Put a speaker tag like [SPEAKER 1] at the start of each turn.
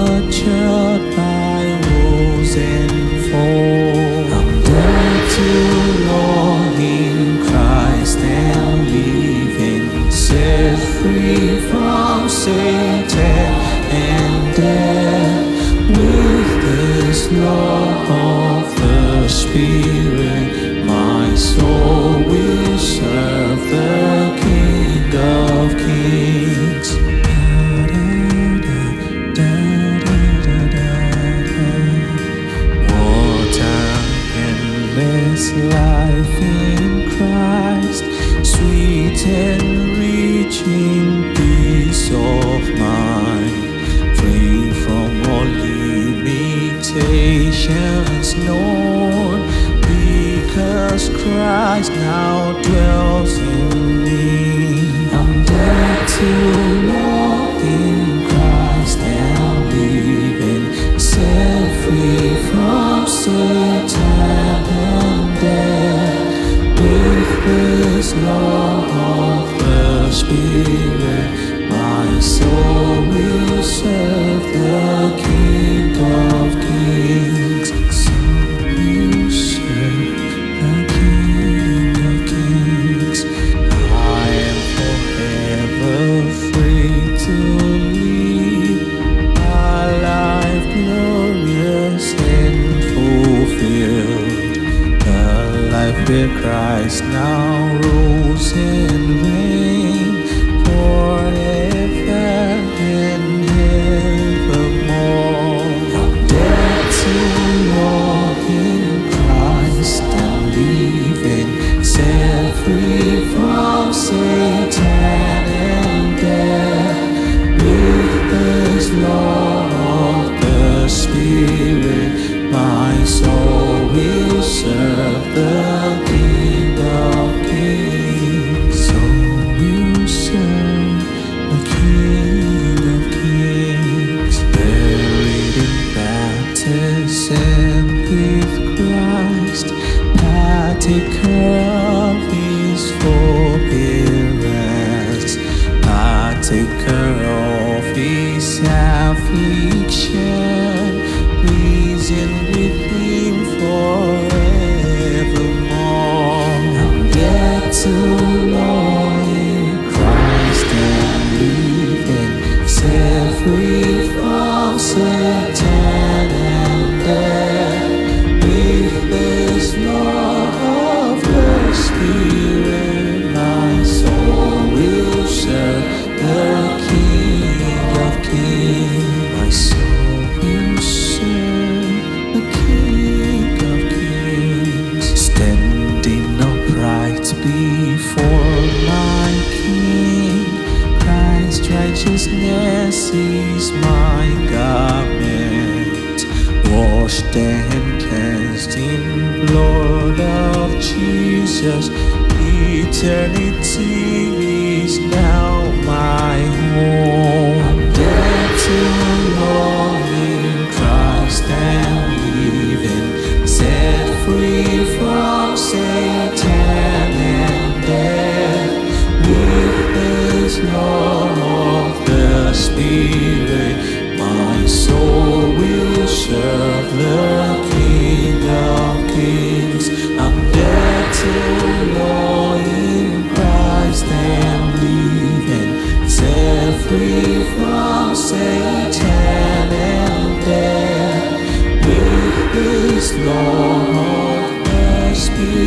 [SPEAKER 1] structured by rules and forms. I'm dead to law in Christ and living, set free from Satan and death. With this law of the Spirit, my soul will serve the King of Kings. What an endless life in Christ, sweet and reaching peace of mind, free from all limitations known, because Christ now dwells in me. I'm dead to law in Christ and living, set free from Satan and death. With this law of the Spirit, my soul will serve the King of Kings. So will serve the King of Kings. I am forever free to live a life glorious and fulfilled, a life where Christ now rules and reigns forever and evermore. I'm dead to law in Christ and living, set free from Satan and death. With this law of the Spirit, my soul will serve the King of Kings. So will serve the King of Kings. Buried in baptism with Christ, partaker of His forbearance, partaker of His affliction, reason with Him forevermore. I'm dead to law in Christ and living, set free from Satan and death. With this law of the Spirit, my soul will serve the King of Kings. My soul will serve the King of Kings. Standing upright before my King, Christ's righteousness is my garment, washed and cleansed in blood of Jesus. Eternity is now my home. I'm dead to law in Christ and living, set free from Satan and death. With this law of the Spirit, my soul will serve the King of Kings. I'm dead to law in Christ and living, set free from Satan and death. With this law of the Spirit,